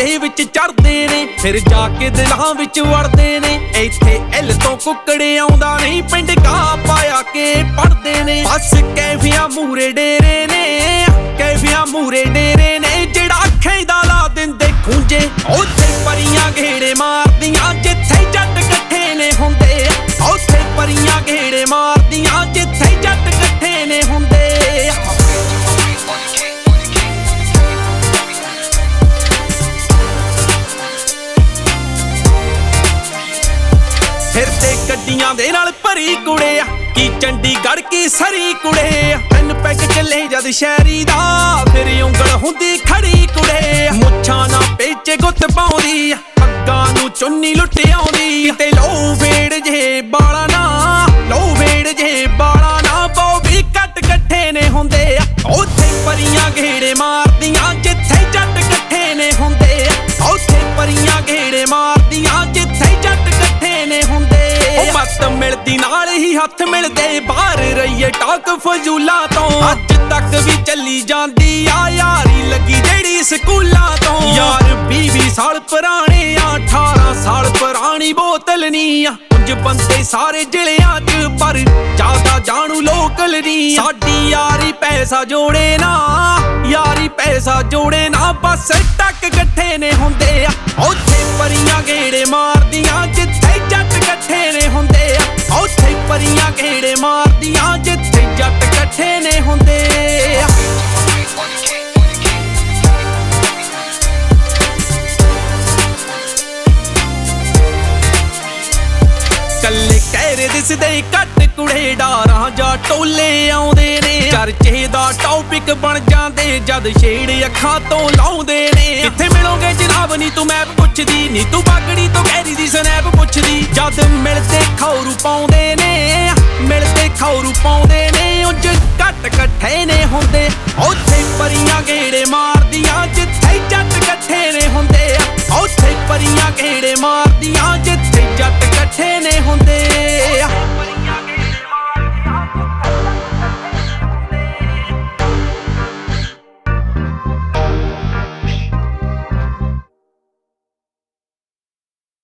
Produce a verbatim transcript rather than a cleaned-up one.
ਦੇ ਵਿੱਚ ਚੜਦੇ ਨੇ, ਫਿਰ ਜਾ ਕੇ ਦਿਲਾਂ ਵਿੱਚ ਵੜਦੇ ਨੇ। ਇੱਥੇ ਇਲ ਤੋਂ ਕੁੱਕੜ ਆਉਂਦਾ ਨਹੀਂ, ਪਿੰਡ ਕਾਂ ਪਾਇਆ ਕੇ ਪੜਦੇ ਨੇ। ਬਸ ਕੈਫੀਆਂ ਮੂਰੇ ਡੇਰੇ ਨੇ, ਕੈਫੀਆਂ ਮੂਰੇ ਡੇਰੇ ਨੇ। ਜਿਹੜਾ ਅੱਖਾਂ ਦਾ ਲਾ ਦਿੰਦੇ ਖੂੰਜੇ, ਉੱਥੇ ਪਰੀਆਂ ਘੇੜੇ ਮਾਰਦੀਆਂ ਜਿੱਥੇ ਜੱਟ ਇਕੱਠੇ ਨੇ ਹੁੰਦੇ। ਉੱਥੇ ਪਰੀਆਂ ਘੇੜੇ ਮਾਰਦੀਆਂ ਜਿੱਥੇ ਜੱਟ ਇਕੱਠੇ ਨੇ ਹੁੰਦੇ। ਫਿਰਦੇ ਗੱਡੀਆਂ ਦੇ ਨਾਲ ਭਰੀ ਕੁੜੇ ਆ, ਕੀ ਚੰਡੀਗੜ੍ਹ ਕੀ ਸਰੀ ਕੁੜੇ। ਤਿੰਨ ਪੈਗ ਚੱਲੇ ਜਦ ਸ਼ਹਿਰੀ ਦਾ, ਫਿਰ ਉਂਗਲ ਹੁੰਦੀ ਖੜੀ ਕੁੜੇ। ਮੁੱਛਾਂ ਨਾ ਪੇਚੇ ਗੁੱਤ ਪਾਉਂਦੀ, ਪੱਗਾਂ ਨੂੰ ਚੁੰਨੀ ਲੁੱਟ ਆਉਂਦੀ। ਕਿਤੇ ਲੋ ਵੇੜ ਜੇ ਬਾਲਾ ਨਾ, ਲੋ ਵੇੜ ਜੇ ਬਾਲਾ ਨਾ। ਬੋਬੀ ਕੱਟ ਇਕੱਠੇ ਨੇ ਹੁੰਦੇ ਆ, ਉੱਥੇ ਪਰੀਆਂ ਘੇੜੇ ਮਾਰਦੀਆਂ ਜਿੱਥੇ ਜੱਟ ਇਕੱਠੇ ਨੇ ਹੁੰਦੇ। ਉੱਥੇ ਪਰੀਆਂ ਘੇੜੇ ਮਾਰਦੀਆਂ ਜਿੱਥੇ ਜੱਟ ਇਕੱਠੇ ਨੇ ਹੁੰਦੇ। ਉਹ ਮੱਤ ਮਿਲਦੀ ਨਾਲ ਹੀ ਹੱਥ ਮਿਲਦੇ, ਬਾਹਰ ਰਹੀਏ ਟਾਕ ਫਜ਼ੂਲਾ ਤੋਂ। ਅੱਜ ਤੱਕ ਵੀ ਚੱਲੀ ਜਾਂਦੀ ਆ ਯਾਰੀ ਲੱਗੀ ਜਿਹੜੀ ਸਕੂਲਾਂ ਤੋਂ। ਯਾਰ ਵੀਹ ਸਾਲ ਪੁਰਾਣੇ ਆ, ਅਠਾਰਾਂ ਸਾਲ ਪੁਰਾਣੀ ਬੋਤਲ ਨੀ ਆ। ਕੁਝ ਬੰਦੇ ਸਾਰੇ ਜ਼ਿਲ੍ਹਿਆਂ 'ਚ ਪਰ ਜ਼ਿਆਦਾ ਜਾਣੂ ਲੋਕਲ ਨੀ। ਸਾਡੀ ਯਾਰੀ ਪੈਸਾ ਜੋੜੇ ਨਾ, ਯਾਰੀ ਪੈਸਾ ਜੋੜੇ ਨਾ। ਬਸ ਟੱਕ ਇਕੱਠੇ ਨੇ ਹੁੰਦੇ ਆ, ਉੱਥੇ ਪਰੀਆਂ ਘੇੜੇ ਮਾਰਦੀਆਂ ਜਿੱਥੇ ਜੱਟ ਇਕੱਠੇ ਨੇ ਹੁੰਦੇ ਆ। ਉੱਥੇ ਪਰੀਆਂ ਘੇੜੇ ਮਾਰਦੀਆਂ ਜਿੱਥੇ ਜੱਟ ਇਕੱਠੇ ਨੇ ਹੁੰਦੇ ਆ। ਕੱਲੇ ਕਹਿਰੇ ਦਿਸਦੇ ਘੱਟ ਕੁੜੇ, ਡਾਰਾਂ ਜਾਂ ਟੋਲੇ ਆਉਂਦੇ ਨੇ। ਚਰਚੇ ਦਾ ਟੌਪਿਕ ਬਣ ਜਾਂਦੇ ਜਦ ਛੇੜ ਅੱਖਾਂ ਤੋਂ ਲਾਉਂਦੇ ਨੇ। ਕਿੱਥੇ ਮਿਲੋਗੇ ਜਨਾਬ ਨੀ ਤੂੰ ਮੈਪ ਪੁੱਛਦੀ, ਨੀ ਤੂੰ ਬਾਗੜੀ ਤੋਂ ਗਹਿਰੀ ਦੀ ਸਨੈਪ ਪੁੱਛਦੀ। ਜਦ ਮਿਲਦੇ ਖੌਰੂ ਪਾਉਂਦੇ ਨੇ, ਮਿਲਦੇ ਖੌਰੂ ਪਾਉਂਦੇ ਨੇ। ਉਂਝ ਘੱਟ ਇਕੱਠੇ ਨੇ ਹੁੰਦੇ, ਉੱਥੇ ਪਰੀਆਂ ਘੇੜੇ ਮਾਰਦੀਆਂ ਜਿੱਥੇ ਜੱਟ ਇਕੱਠੇ ਨੇ ਹੁੰਦੇ ਆ। ਉੱਥੇ ਪਰੀਆਂ ਘੇੜੇ ਮਾਰਦੀਆਂ ਜਿੱਥੇ ਜੱਟ ਇਕੱਠੇ ਨੇ ਹੁੰਦੇ।